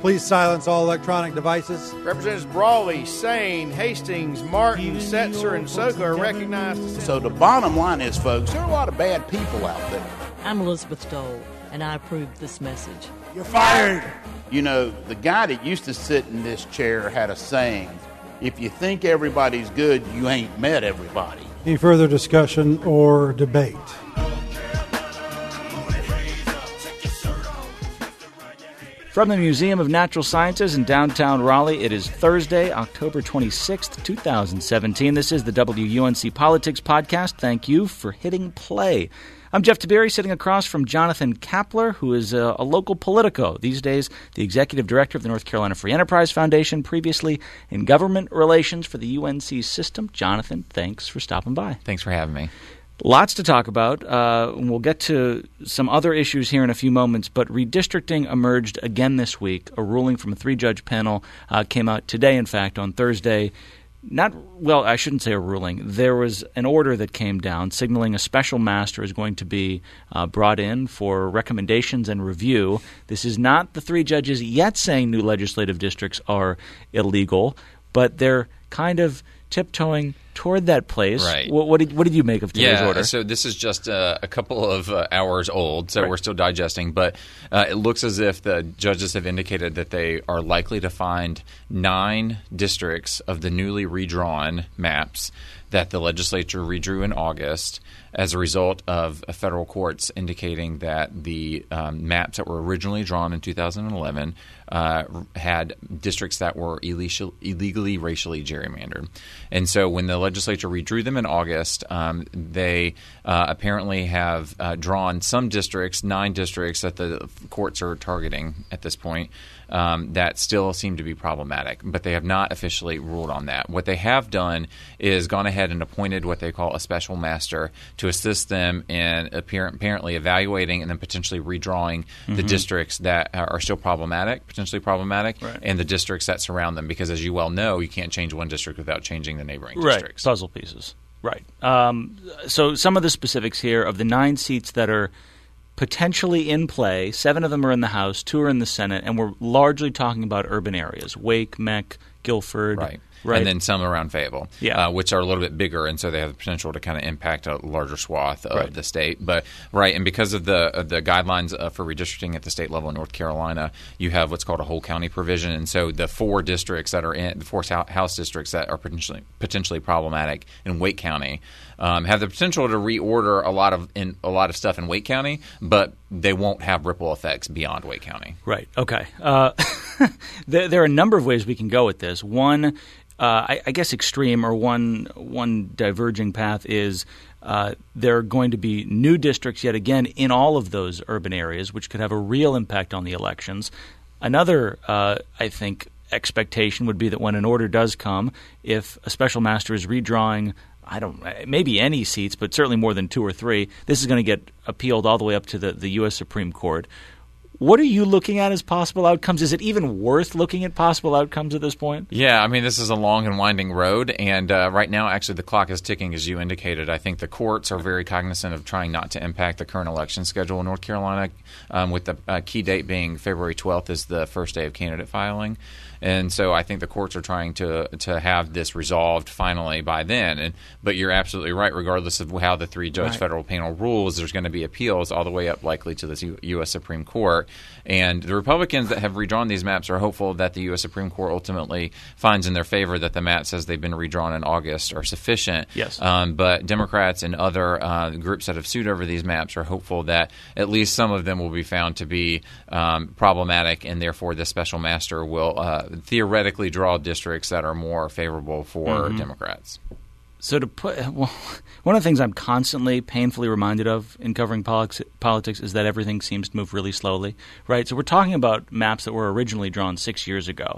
Please silence all electronic devices. Representatives Brawley, Sane, Hastings, Martin, Setzer, and Soka are recognized. So the bottom line is, folks, there are a lot of bad people out there. I'm Elizabeth Dole, and I approve this message. You're fired. You know, the guy that used to sit in this chair had a saying, if you think everybody's good, you ain't met everybody. Any further discussion or debate? From the Museum of Natural Sciences in downtown Raleigh, it is Thursday, October 26th, 2017. This is the WUNC Politics Podcast. Thank you for hitting play. I'm Jeff Tiberi, sitting across from Jonathan Kapler, who is a local politico. These days, the executive director of the North Carolina Free Enterprise Foundation, previously in government relations for the UNC system. Jonathan, thanks for stopping by. Thanks for having me. Lots to talk about. We'll get to some other issues here in a few moments, but redistricting emerged again this week. A ruling from a three-judge panel came out today, in fact, on Thursday. I shouldn't say a ruling. There was an order that came down signaling a special master is going to be brought in for recommendations and review. This is not the three judges yet saying new legislative districts are illegal, but they're kind of tiptoeing toward that place. Right. What did you make of today's order? So this is just a couple of hours old, so we're still digesting. But it looks as if the judges have indicated that they are likely to find 9 districts of the newly redrawn maps that the legislature redrew in August as a result of federal courts indicating that the maps that were originally drawn in 2011 had districts that were illegally racially gerrymandered. And so when the legislature redrew them in August, they apparently have drawn some districts, 9 districts that the courts are targeting at this point, that still seem to be problematic, but they have not officially ruled on that. What they have done is gone ahead and appointed what they call a special master to assist them in apparently evaluating and then potentially redrawing the districts that are still potentially problematic, and the districts that surround them, because as you well know, you can't change one district without changing the neighboring districts. Puzzle pieces. Right. So some of the specifics here of the 9 seats that are potentially in play, 7 of them are in the House, 2 are in the Senate, and we're largely talking about urban areas, Wake, Meck, Guilford. Right. And then some around Fayetteville, which are a little bit bigger, and so they have the potential to kind of impact a larger swath of the state. But and because of the guidelines for redistricting at the state level in North Carolina, you have what's called a whole county provision, and so the 4 districts that are in the 4 House districts that are potentially problematic in Wake County have the potential to reorder a lot of stuff in Wake County, but they won't have ripple effects beyond Wake County. Right. Okay. There are a number of ways we can go with this. One, I guess extreme, or one diverging path is there are going to be new districts yet again in all of those urban areas, which could have a real impact on the elections. Another, I think, expectation would be that when an order does come, if a special master is redrawing maybe any seats, but certainly more than 2 or 3, this is going to get appealed all the way up to the U.S. Supreme Court. What are you looking at as possible outcomes? Is it even worth looking at possible outcomes at this point? Yeah, I mean, this is a long and winding road, and right now, actually, the clock is ticking, as you indicated. I think the courts are very cognizant of trying not to impact the current election schedule in North Carolina, with the key date being February 12th is the first day of candidate filing. And so I think the courts are trying to have this resolved finally by then. But you're absolutely right. Regardless of how the 3-judge federal panel rules, there's going to be appeals all the way up likely to the U.S. Supreme Court. And the Republicans that have redrawn these maps are hopeful that the U.S. Supreme Court ultimately finds in their favor that the maps as they've been redrawn in August are sufficient. Yes. But Democrats and other groups that have sued over these maps are hopeful that at least some of them will be found to be problematic, and therefore the special master will theoretically draw districts that are more favorable for Democrats. So one of the things I'm constantly painfully reminded of in covering politics is that everything seems to move really slowly, right? So we're talking about maps that were originally drawn 6 years ago.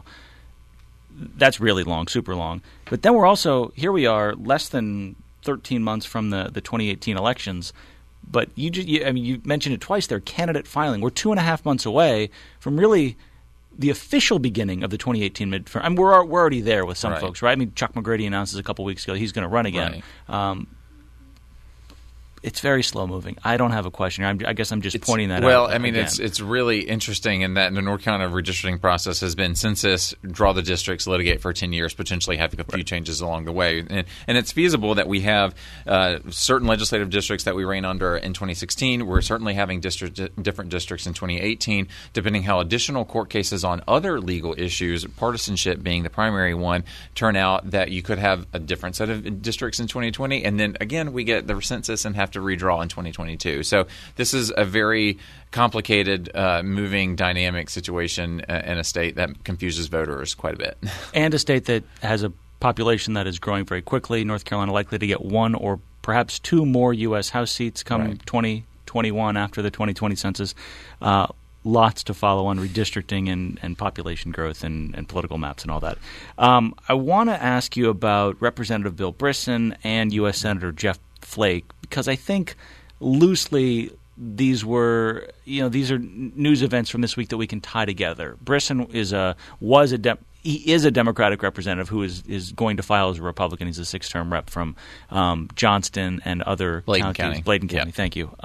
That's really long, super long. But then here we are less than 13 months from the 2018 elections. But you mentioned it twice there, candidate filing. We're 2.5 months away from really the official beginning of the 2018 midterm. I mean, we're already there with some folks, right? I mean, Chuck McGrady announces a couple weeks ago he's going to run again. Right. it's very slow moving. I don't have a question. I guess I'm just pointing that out. Well, I mean, again. it's really interesting in that the North Carolina redistricting process has been census, draw the districts, litigate for 10 years, potentially having a few changes along the way. And it's feasible that we have certain legislative districts that we ran under in 2016. We're certainly having different districts in 2018, depending how additional court cases on other legal issues, partisanship being the primary one, turn out that you could have a different set of districts in 2020. And then, again, we get the census and have to redraw in 2022. So this is a very complicated, moving, dynamic situation in a state that confuses voters quite a bit. And a state that has a population that is growing very quickly. North Carolina likely to get one or perhaps two more U.S. House seats come 2021 after the 2020 census. Lots to follow on redistricting and population growth and political maps and all that. I want to ask you about Representative Bill Brisson and U.S. Senator Jeff Flake, because I think loosely these are news events from this week that we can tie together. Brisson is a Democratic representative who is going to file as a Republican. He's a 6-term rep from Johnston and other counties. Bladen County, thank you.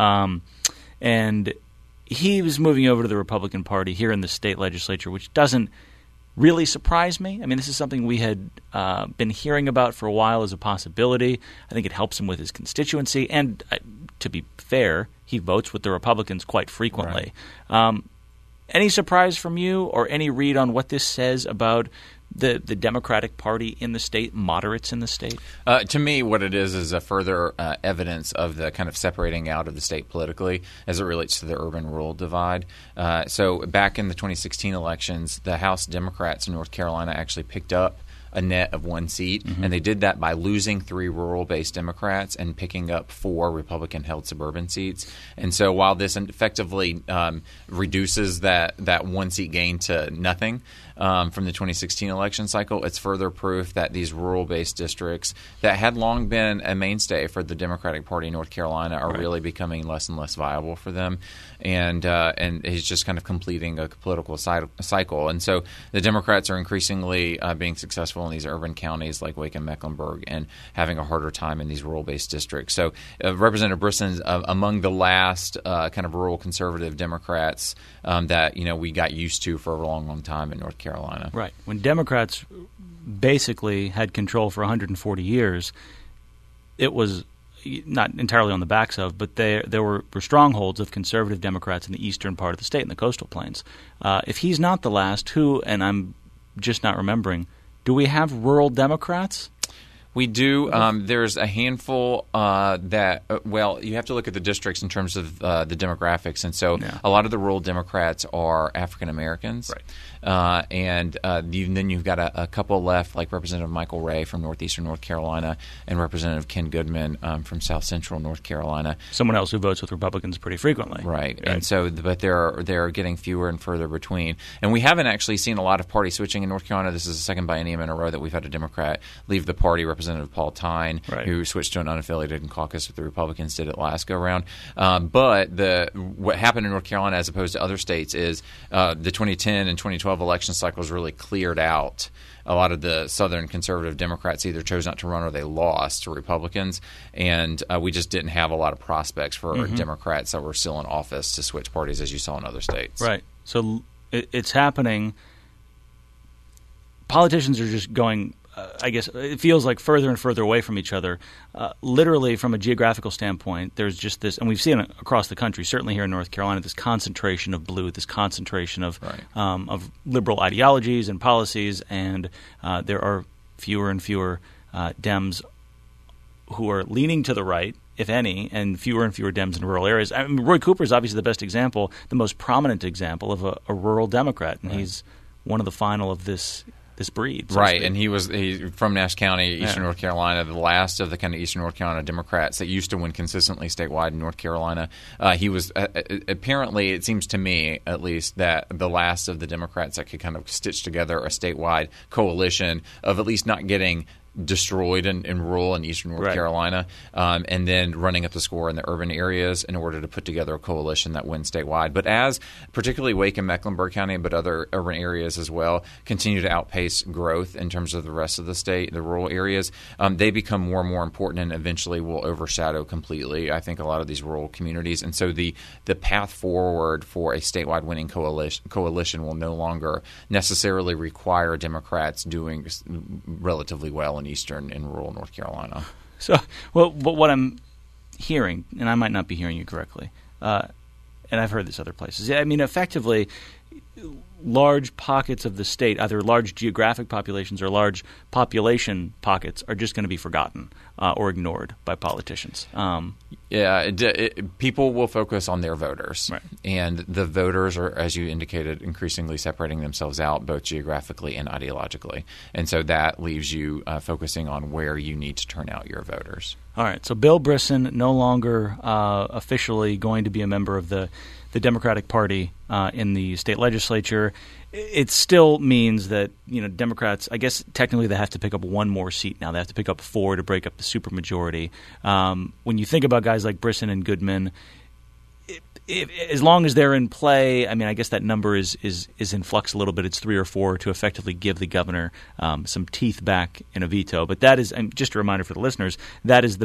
And he was moving over to the Republican Party here in the state legislature, which doesn't really surprise me. I mean, this is something we had been hearing about for a while as a possibility. I think it helps him with his constituency. And to be fair, he votes with the Republicans quite frequently. Right. Any surprise from you or any read on what this says about the Democratic Party in the state, moderates in the state? To me, what it is a further evidence of the kind of separating out of the state politically as it relates to the urban-rural divide. So back in the 2016 elections, the House Democrats in North Carolina actually picked up a net of 1 seat, and they did that by losing 3 rural-based Democrats and picking up 4 Republican-held suburban seats. And so while this effectively reduces that 1-seat gain to nothing from the 2016 election cycle, it's further proof that these rural-based districts that had long been a mainstay for the Democratic Party in North Carolina are really becoming less and less viable for them. And he's just kind of completing a political cycle. And so the Democrats are increasingly being successful in these urban counties like Wake and Mecklenburg and having a harder time in these rural-based districts. So Representative Brisson's among the last kind of rural conservative Democrats that we got used to for a long, long time in North Carolina. Right. When Democrats basically had control for 140 years, it was not entirely on the backs of, but there were strongholds of conservative Democrats in the eastern part of the state, in the coastal plains. If he's not the last, who, and I'm just not remembering, do we have rural Democrats? We do. There's a handful that you have to look at the districts in terms of the demographics. And so a lot of the rural Democrats are African Americans. Right. And then you've got a couple left, like Representative Michael Ray from northeastern North Carolina and Representative Ken Goodman from south central North Carolina. Someone else who votes with Republicans pretty frequently. Right. And so, but they're getting fewer and further between. And we haven't actually seen a lot of party switching in North Carolina. This is the second biennium in a row that we've had a Democrat leave the party. Representative Paul Tyne, who switched to an unaffiliated and caucus with the Republicans, did it last go-around. But what happened in North Carolina as opposed to other states is the 2010 and 2012 election cycles really cleared out a lot of the Southern conservative Democrats either chose not to run or they lost to Republicans. And we just didn't have a lot of prospects for Democrats that were still in office to switch parties as you saw in other states. Right. So it's happening. Politicians are just going I guess it feels like further and further away from each other. Literally, from a geographical standpoint, there's just this, and we've seen it across the country, certainly here in North Carolina, this concentration of blue, this concentration of liberal ideologies and policies, and there are fewer and fewer Dems who are leaning to the right, if any, and fewer Dems in rural areas. I mean, Roy Cooper is obviously the best example, the most prominent example of a rural Democrat, and he's one of the final of this breed. So right, and he's from Nash County, eastern North Carolina, the last of the kind of eastern North Carolina Democrats that used to win consistently statewide in North Carolina. He was apparently, it seems to me at least, that the last of the Democrats that could kind of stitch together a statewide coalition of at least not getting destroyed in rural and eastern North Carolina, and then running up the score in the urban areas in order to put together a coalition that wins statewide. But as particularly Wake and Mecklenburg County, but other urban areas as well, continue to outpace growth in terms of the rest of the state, the rural areas, they become more and more important and eventually will overshadow completely, I think, a lot of these rural communities. And so the path forward for a statewide winning coalition will no longer necessarily require Democrats doing relatively well in eastern and rural North Carolina. So, well, but what I'm hearing, and I might not be hearing you correctly, and I've heard this other places. I mean, effectively, large pockets of the state, either large geographic populations or large population pockets, are just going to be forgotten or ignored by politicians. People will focus on their voters. Right. And the voters are, as you indicated, increasingly separating themselves out both geographically and ideologically. And so that leaves you focusing on where you need to turn out your voters. All right. So Bill Brisson no longer officially going to be a member of the Democratic Party in the state legislature. It still means that, Democrats, I guess technically they have to pick up one more seat now. They have to pick up 4 to break up the supermajority. When you think about guys like Brisson and Goodman, as long as they're in play, I mean, I guess that number is in flux a little bit. It's 3 or 4 to effectively give the governor some teeth back in a veto. But that is, and just a reminder for the listeners, that is the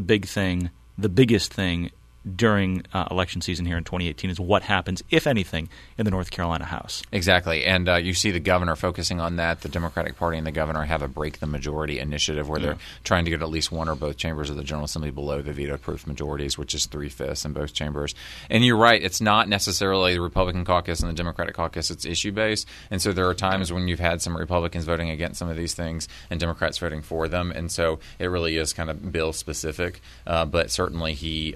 biggest thing during election season here in 2018 is what happens, if anything, in the North Carolina House. Exactly. And you see the governor focusing on that. The Democratic Party and the governor have a break the majority initiative where they're trying to get at least one or both chambers of the General Assembly below the veto-proof majorities, which is 3/5 in both chambers. And you're right. It's not necessarily the Republican caucus and the Democratic caucus. It's issue-based. And so there are times when you've had some Republicans voting against some of these things and Democrats voting for them. And so it really is kind of bill-specific. But certainly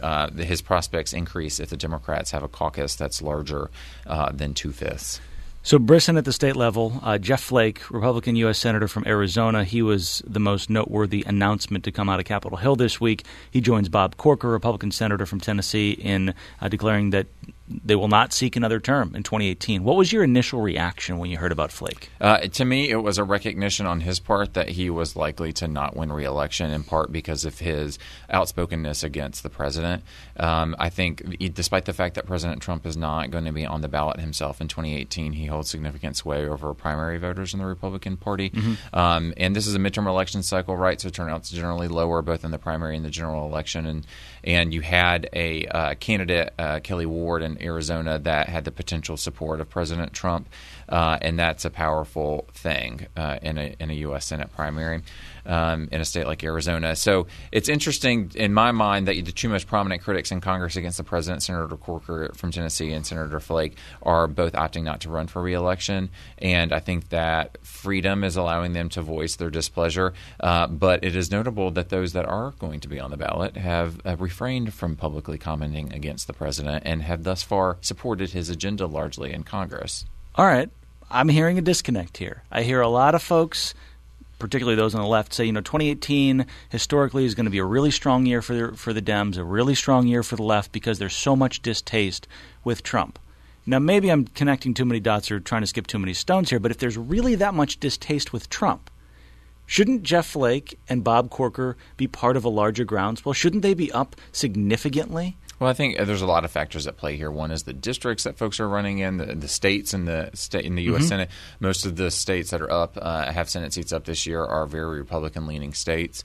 his prospects increase if the Democrats have a caucus that's larger than 2/5. So Brisson at the state level, Jeff Flake, Republican U.S. Senator from Arizona, he was the most noteworthy announcement to come out of Capitol Hill this week. He joins Bob Corker, Republican Senator from Tennessee, in declaring that they will not seek another term in 2018. What was your initial reaction when you heard about Flake? To me, it was a recognition on his part that he was likely to not win re-election, in part because of his outspokenness against the president. I think despite the fact that President Trump is not going to be on the ballot himself in 2018, he holds significant sway over primary voters in the Republican Party. Mm-hmm. And this is a midterm election cycle, right? So turnout's generally lower both in the primary and the general election. And you had a candidate, Kelly Ward, in Arizona that had the potential support of President Trump, and that's a powerful thing in a U.S. Senate primary in a state like Arizona. So it's interesting in my mind that the two most prominent critics in Congress against the president, Senator Corker from Tennessee and Senator Flake, are both opting not to run for re-election. And I think that freedom is allowing them to voice their displeasure. But it is notable that those that are going to be on the ballot have refrained from publicly commenting against the president and have thus far supported his agenda largely in Congress. All right. I'm hearing a disconnect here. I hear a lot of folks, particularly those on the left, say, 2018 historically is going to be a really strong year for the Dems, a really strong year for the left because there's so much distaste with Trump. Now, maybe I'm connecting too many dots or trying to skip too many stones here, but if there's really that much distaste with Trump, shouldn't Jeff Flake and Bob Corker be part of a larger groundswell? Shouldn't they be up significantly? Well, I think there's a lot of factors at play here. One is the districts that folks are running in, the states in the U.S. Senate. Most of the states that are up, have Senate seats up this year, are very Republican-leaning states.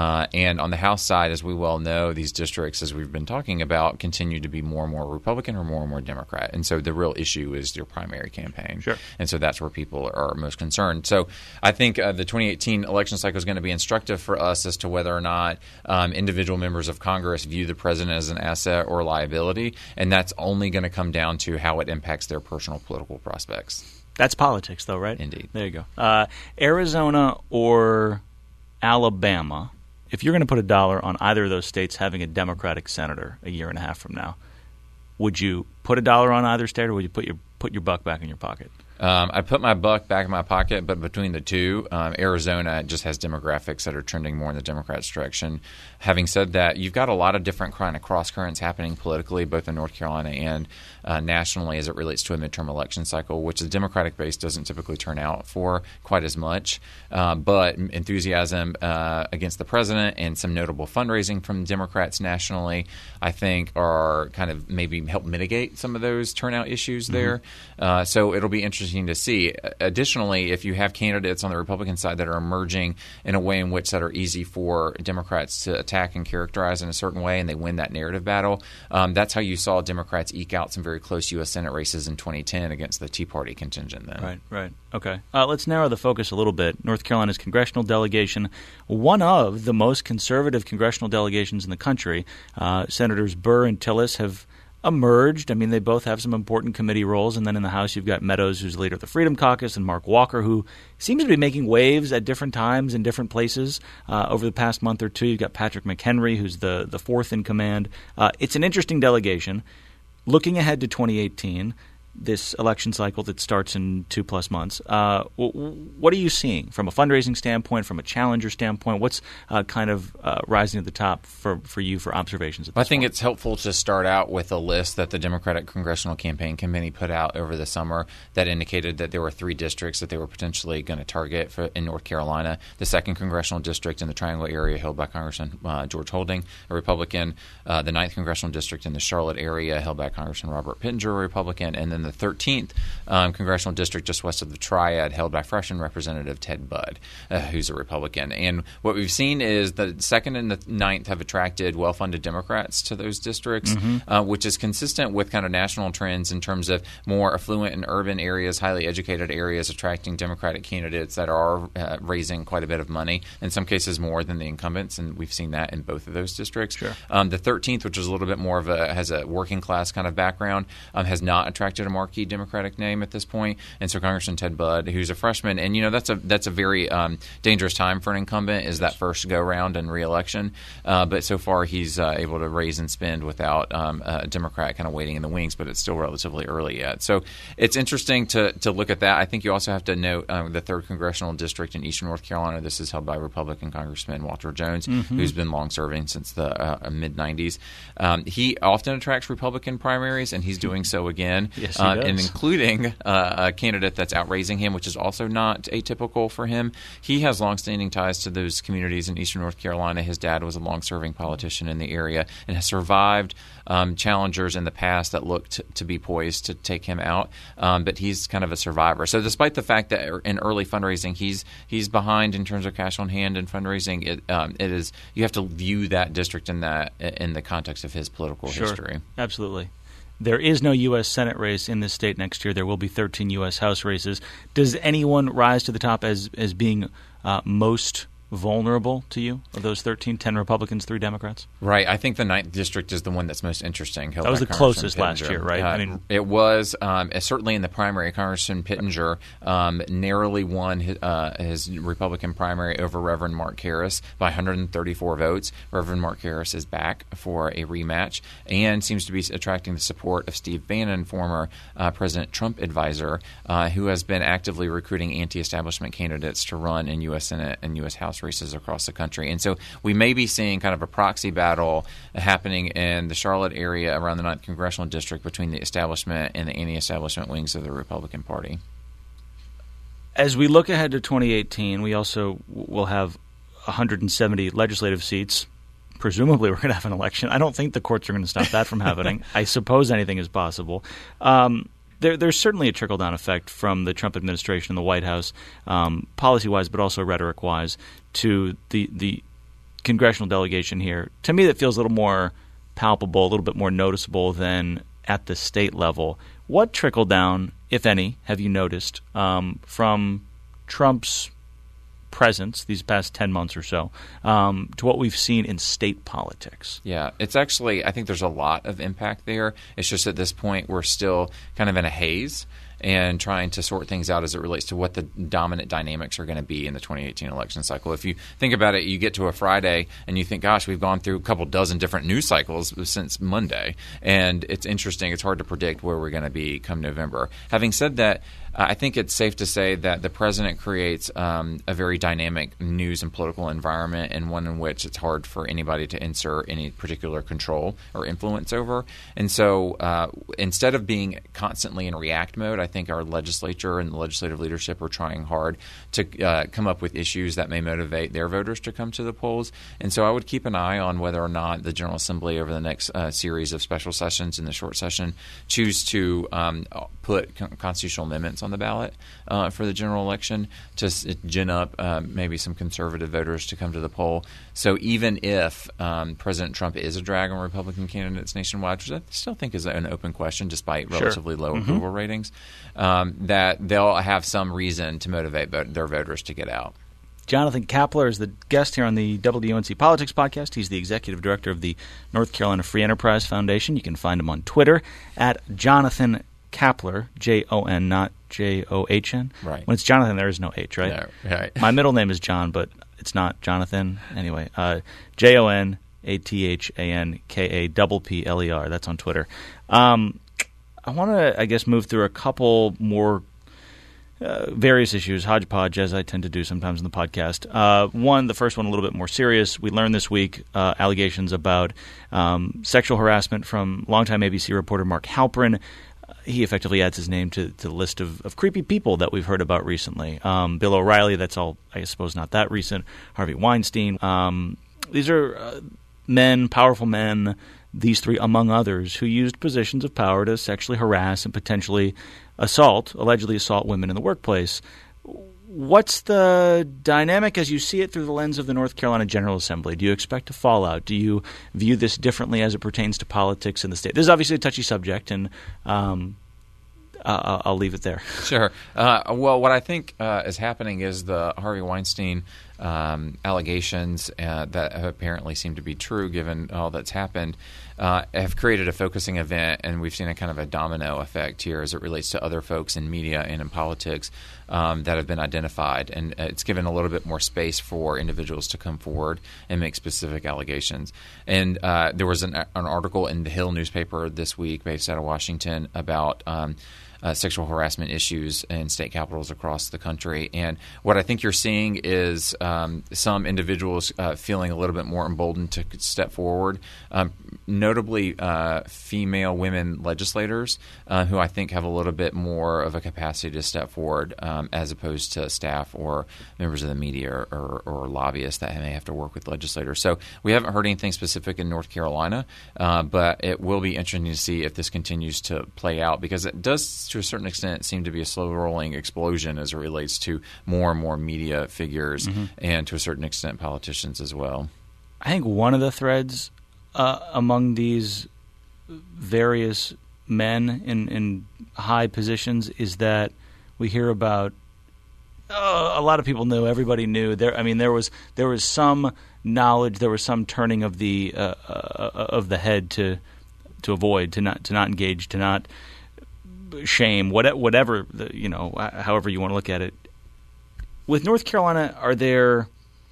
And on the House side, as we well know, these districts, as we've been talking about, continue to be more and more Republican or more Democrat. And so the real issue is your primary campaign. Sure. And so that's where people are most concerned. So I think the 2018 election cycle is going to be instructive for us as to whether or not individual members of Congress view the president as an asset or liability, and that's only going to come down to how it impacts their personal political prospects. That's politics, though, right? Indeed. There you go. Arizona or Alabama, if you're going to put $1 on either of those states having a Democratic senator a year and a half from now, would you put $1 on either state, or would you put your buck back in your pocket? I put my buck back in my pocket, but between the two, Arizona just has demographics that are trending more in the Democrats' direction. Having said that, you've got a lot of different kind of cross currents happening politically, both in North Carolina and nationally as it relates to a midterm election cycle, which the Democratic base doesn't typically turn out for quite as much. But enthusiasm against the president and some notable fundraising from Democrats nationally, I think, are kind of maybe help mitigate some of those turnout issues there. So it'll be interesting to see. Additionally, if you have candidates on the Republican side that are emerging in a way in which that are easy for Democrats to attack and characterize in a certain way, and they win that narrative battle, that's how you saw Democrats eke out some very close U.S. Senate races in 2010 against the Tea Party contingent then. Right. Okay. Let's narrow the focus a little bit. North Carolina's congressional delegation, one of the most conservative congressional delegations in the country. Senators Burr and Tillis have emerged. I mean, they both have some important committee roles. And then in the House, you've got Meadows, who's leader of the Freedom Caucus, and Mark Walker, who seems to be making waves at different times in different places over the past month or two. You've got Patrick McHenry, who's the fourth in command. It's an interesting delegation. Looking ahead to 2018, this election cycle that starts in 2+ months, what are you seeing from a fundraising standpoint, from a challenger standpoint? What's kind of rising to the top for you for observations at this I think point? it's helpful to start out with a list that the Democratic Congressional Campaign Committee put out over the summer that indicated that there were 3 districts that they were potentially going to target in North Carolina. The 2nd Congressional District in the Triangle area held by Congressman George Holding, a Republican. The 9th Congressional District in the Charlotte area held by Congressman Robert Pittenger, a Republican. And then the 13th Congressional District just west of the Triad held by freshman Representative Ted Budd, who's a Republican. And what we've seen is the 2nd and the 9th have attracted well-funded Democrats to those districts, which is consistent with kind of national trends in terms of more affluent and urban areas, highly educated areas attracting Democratic candidates that are raising quite a bit of money, in some cases more than the incumbents, and we've seen that in both of those districts. Sure. The 13th, which is a little bit more of has a working class kind of background, has not attracted a marquee Democratic name at this point. And so Congressman Ted Budd, who's a freshman, and that's a very dangerous time for an incumbent, is that first go round in re-election. But so far he's able to raise and spend without a Democrat kind of waiting in the wings, but it's still relatively early yet. So it's interesting to look at that. I think you also have to note the 3rd Congressional District in eastern North Carolina. This is held by Republican Congressman Walter Jones, who's been long serving since the mid-90s. He often attracts Republican primaries, and he's doing so again. Yes, he does. And including a candidate that's outraising him, which is also not atypical for him. He has longstanding ties to those communities in eastern North Carolina. His dad was a long-serving politician in the area and has survived challengers in the past that looked to be poised to take him out. But he's kind of a survivor. So despite the fact that in early fundraising he's behind in terms of cash on hand and fundraising, it is you have to view that district in the context of his political history. Absolutely. There is no U.S. Senate race in this state next year. There will be 13 U.S. House races. Does anyone rise to the top as being most vulnerable to you of those 13, 10 Republicans, 3 Democrats? Right. I think the 9th District is the one that's most interesting. That was the closest last year, right? It was. Certainly in the primary, Congressman Pittenger narrowly won his Republican primary over Reverend Mark Harris by 134 votes. Reverend Mark Harris is back for a rematch and seems to be attracting the support of Steve Bannon, former President Trump advisor, who has been actively recruiting anti-establishment candidates to run in U.S. Senate and U.S. House races across the country. And so we may be seeing kind of a proxy battle happening in the Charlotte area around the 9th Congressional District between the establishment and the anti-establishment wings of the Republican Party. As we look ahead to 2018, we also will have 170 legislative seats. Presumably we're going to have an election. I don't think the courts are going to stop that from happening. I suppose anything is possible. There's certainly a trickle-down effect from the Trump administration and the White House, policy-wise but also rhetoric-wise, to the congressional delegation here. To me, that feels a little more palpable, a little bit more noticeable than at the state level. What trickle-down, if any, have you noticed from Trump's presence these past 10 months or so to what we've seen in state politics? Yeah, it's actually, I think there's a lot of impact there. It's just at this point we're still kind of in a haze. and trying to sort things out as it relates to what the dominant dynamics are going to be in the 2018 election cycle. If you think about it, you get to a Friday and you think, gosh, we've gone through a couple dozen different news cycles since Monday, and it's interesting. It's hard to predict where we're going to be come November. Having said that, I think it's safe to say that the president creates a very dynamic news and political environment, and one in which it's hard for anybody to insert any particular control or influence over. And so instead of being constantly in react mode, I think our legislature and the legislative leadership are trying hard to come up with issues that may motivate their voters to come to the polls. And so I would keep an eye on whether or not the General Assembly over the next series of special sessions in the short session choose to put constitutional amendments on the ballot for the general election to gin up maybe some conservative voters to come to the poll. So even if President Trump is a drag on Republican candidates nationwide, which I still think is an open question despite relatively low approval ratings, that they'll have some reason to motivate their voters to get out. Jonathan Kapler is the guest here on the WUNC Politics Podcast. He's the executive director of the North Carolina Free Enterprise Foundation. You can find him on Twitter at Jonathan Kapler, Jon, not John. Right. When it's Jonathan, there is no H, right? No, right. My middle name is John, but it's not Jonathan. Anyway, JONATHANKAPPLER. That's on Twitter. I want to, I guess, move through a couple more various issues, hodgepodge, as I tend to do sometimes in the podcast. The first one a little bit more serious. We learned this week allegations about sexual harassment from longtime ABC reporter Mark Halperin. He effectively adds his name to the list of creepy people that we've heard about recently. Bill O'Reilly, that's all, I suppose, not that recent. Harvey Weinstein. These are men, powerful men, these three among others, who used positions of power to sexually harass and potentially allegedly assault women in the workplace. What's the dynamic as you see it through the lens of the North Carolina General Assembly? Do you expect a fallout? Do you view this differently as it pertains to politics in the state? This is obviously a touchy subject, and I'll leave it there. Sure. Well, what I think is happening is the Harvey Weinstein allegations that apparently seem to be true given all that's happened have created a focusing event, and we've seen a kind of a domino effect here as it relates to other folks in media and in politics that have been identified. And it's given a little bit more space for individuals to come forward and make specific allegations. And there was an article in the Hill newspaper this week based out of Washington about sexual harassment issues in state capitals across the country. And what I think you're seeing is some individuals feeling a little bit more emboldened to step forward, notably female women legislators who I think have a little bit more of a capacity to step forward as opposed to staff or members of the media or lobbyists that may have to work with legislators. So we haven't heard anything specific in North Carolina, but it will be interesting to see if this continues to play out, because it does, to a certain extent, seem to be a slow-rolling explosion as it relates to more and more media figures and, to a certain extent, politicians as well. I think one of the threads among these various men in high positions is that we hear about a lot of people knew, everybody knew. There was some knowledge, there was some turning of the head to avoid, to not engage, to not shame, whatever however you want to look at it. With North Carolina, are there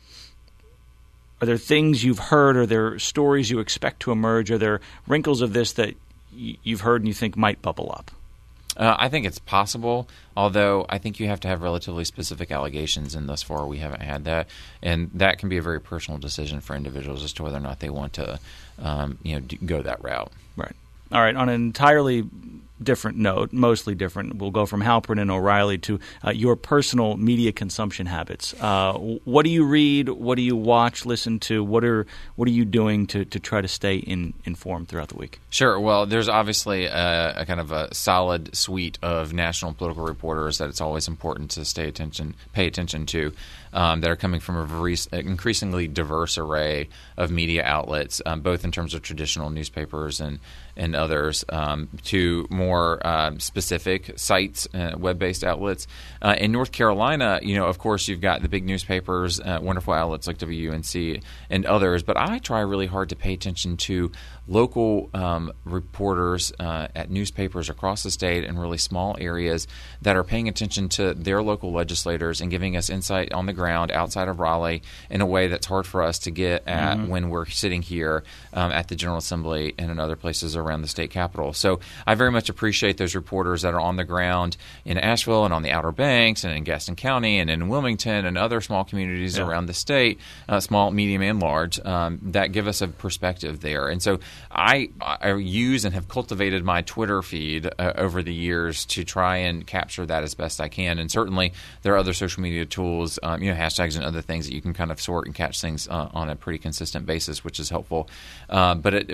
things you've heard? Are there stories you expect to emerge? Are there wrinkles of this that you've heard and you think might bubble up? I think it's possible, although I think you have to have relatively specific allegations, and thus far we haven't had that. And that can be a very personal decision for individuals as to whether or not they want to go that route. Right. All right. On an entirely different note, mostly different, we'll go from Halperin and O'Reilly to your personal media consumption habits. What do you read? What do you watch, listen to? What are you doing to try to stay informed throughout the week? Sure. Well, there's obviously a kind of a solid suite of national political reporters that it's always important to pay attention to, that are coming from an increasingly diverse array of media outlets, both in terms of traditional newspapers and others, to more more specific sites, web-based outlets. In North Carolina, of course, you've got the big newspapers, wonderful outlets like WUNC and others, but I try really hard to pay attention to local reporters at newspapers across the state and really small areas that are paying attention to their local legislators and giving us insight on the ground outside of Raleigh in a way that's hard for us to get at when we're sitting here at the General Assembly and in other places around the state capitol. So I very much appreciate those reporters that are on the ground in Asheville and on the Outer Banks and in Gaston County and in Wilmington and other small communities around the state, small, medium, and large, that give us a perspective there. And so I use and have cultivated my Twitter feed over the years to try and capture that as best I can. And certainly there are other social media tools, hashtags and other things that you can kind of sort and catch things on a pretty consistent basis, which is helpful. But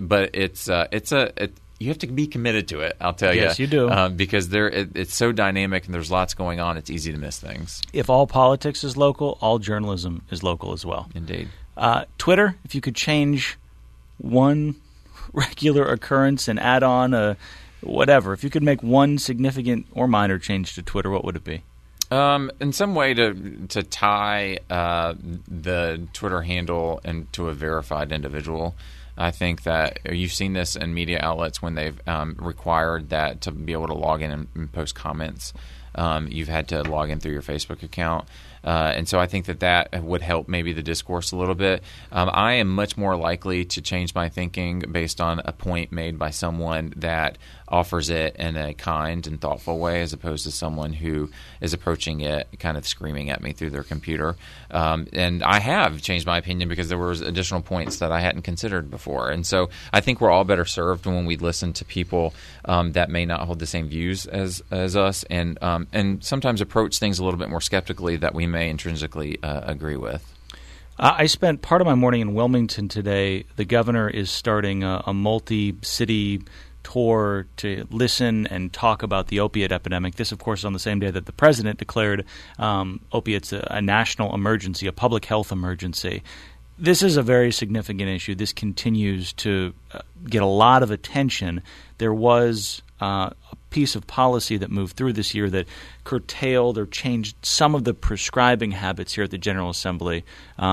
you have to be committed to it, I'll tell you. Yes, you do. Because it's so dynamic and there's lots going on, it's easy to miss things. If all politics is local, all journalism is local as well. Indeed. Twitter, if you could change one regular occurrence and add on whatever, if you could make one significant or minor change to Twitter, what would it be? In some way to tie the Twitter handle into a verified individual. I think that you've seen this in media outlets when they've required that to be able to log in and post comments. You've had to log in through your Facebook account. And so I think that would help maybe the discourse a little bit. I am much more likely to change my thinking based on a point made by someone that offers it in a kind and thoughtful way as opposed to someone who is approaching it kind of screaming at me through their computer. And I have changed my opinion because there was additional points that I hadn't considered before. And so I think we're all better served when we listen to people that may not hold the same views as us and sometimes approach things a little bit more skeptically that we may intrinsically agree with. I spent part of my morning in Wilmington today. The governor is starting a multi-city tour to listen and talk about the opiate epidemic. This, of course, is on the same day that the president declared opiates a national emergency, a public health emergency. This is a very significant issue. This continues to get a lot of attention. There was a piece of policy that moved through this year that curtailed or changed some of the prescribing habits here at the General Assembly.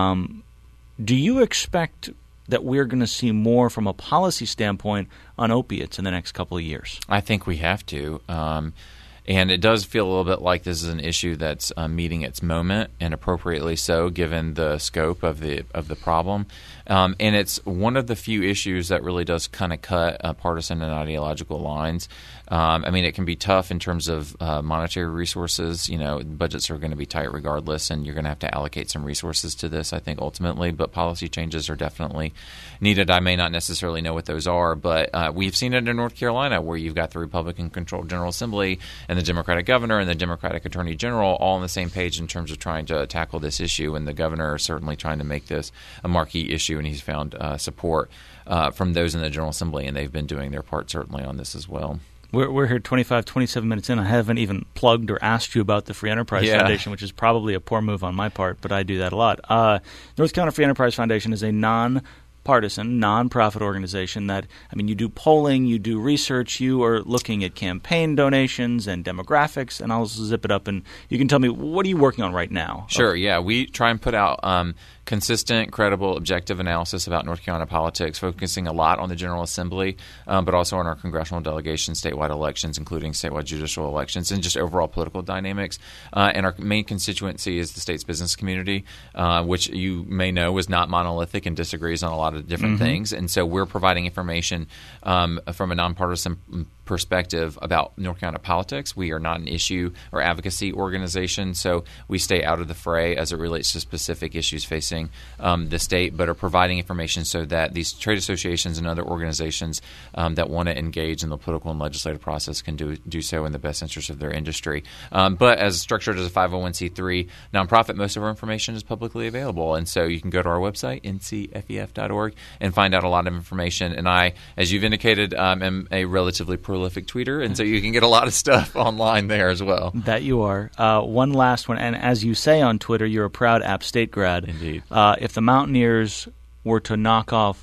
Do you expect that we're going to see more from a policy standpoint on opiates in the next couple of years? I think we have to. And it does feel a little bit like this is an issue that's meeting its moment, and appropriately so, given the scope of the problem. And it's one of the few issues that really does kind of cut partisan and ideological lines. It can be tough in terms of monetary resources. Budgets are going to be tight regardless, and you're going to have to allocate some resources to this, I think, ultimately. But policy changes are definitely needed. I may not necessarily know what those are, but we've seen it in North Carolina where you've got the Republican-controlled General Assembly and the Democratic governor and the Democratic Attorney General all on the same page in terms of trying to tackle this issue. And the governor is certainly trying to make this a marquee issue, and he's found support from those in the General Assembly, and they've been doing their part certainly on this as well. We're here 27 minutes in. I haven't even plugged or asked you about the Free Enterprise Foundation, which is probably a poor move on my part, but I do that a lot. North Carolina Free Enterprise Foundation is a non-partisan, non-profit organization that, you do polling, you do research, you are looking at campaign donations and demographics, and I'll zip it up and you can tell me, what are you working on right now? Sure, yeah. We try and put out consistent, credible, objective analysis about North Carolina politics, focusing a lot on the General Assembly, but also on our congressional delegations, statewide elections, including statewide judicial elections, and just overall political dynamics. And our main constituency is the state's business community, which you may know is not monolithic and disagrees on a lot of different things. And so we're providing information from a nonpartisan perspective about North Carolina politics. We are not an issue or advocacy organization, so we stay out of the fray as it relates to specific issues facing the state, but are providing information so that these trade associations and other organizations that want to engage in the political and legislative process can do so in the best interest of their industry. But as structured as a 501c3 nonprofit, most of our information is publicly available, and so you can go to our website, ncfef.org, and find out a lot of information. And I, as you've indicated, am a relatively prolific tweeter, and so you can get a lot of stuff online there as well. That you are. One last one, and as you say on Twitter, you're a proud App State grad. Indeed. If the Mountaineers were to knock off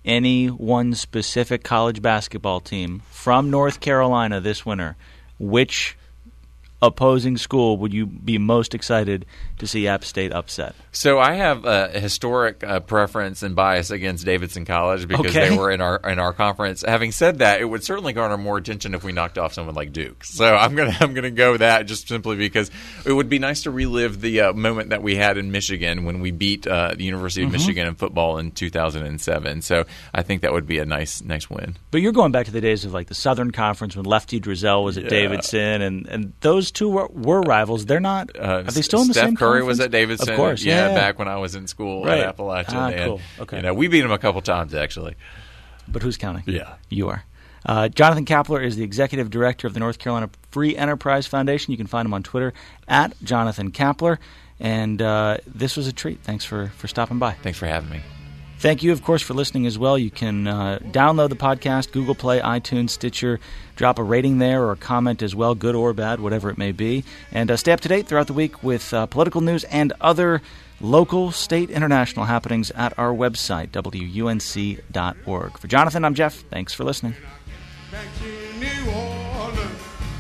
any one specific college basketball team from North Carolina this winter, which opposing school would you be most excited to see App State upset? So I have a historic preference and bias against Davidson College because they were in our conference. Having said that, it would certainly garner more attention if we knocked off someone like Duke. So I'm gonna go with that just simply because it would be nice to relive the moment that we had in Michigan when we beat the University of Michigan in football in 2007. So I think that would be a nice win. But you're going back to the days of like the Southern Conference when Lefty Driesell was at Davidson, and those two were rivals. They're not. Are they still in the same Steph Curry conference? was at Davidson. Of course, yeah. Back when I was in school at Appalachian. Cool. Okay. And, we beat them a couple times, actually. But who's counting? Yeah. You are. Jonathan Kapler is the Executive Director of the North Carolina Free Enterprise Foundation. You can find him on Twitter at Jonathan Kapler. And this was a treat. Thanks for stopping by. Thanks for having me. Thank you, of course, for listening as well. You can download the podcast, Google Play, iTunes, Stitcher. Drop a rating there or a comment as well, good or bad, whatever it may be. And stay up to date throughout the week with political news and other local, state, international happenings at our website, WUNC.org. For Jonathan, I'm Jeff. Thanks for listening. Back to New Orleans,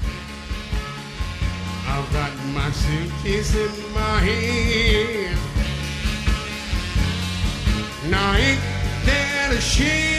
I've got my suitcase in my hand. Now ain't that a shame?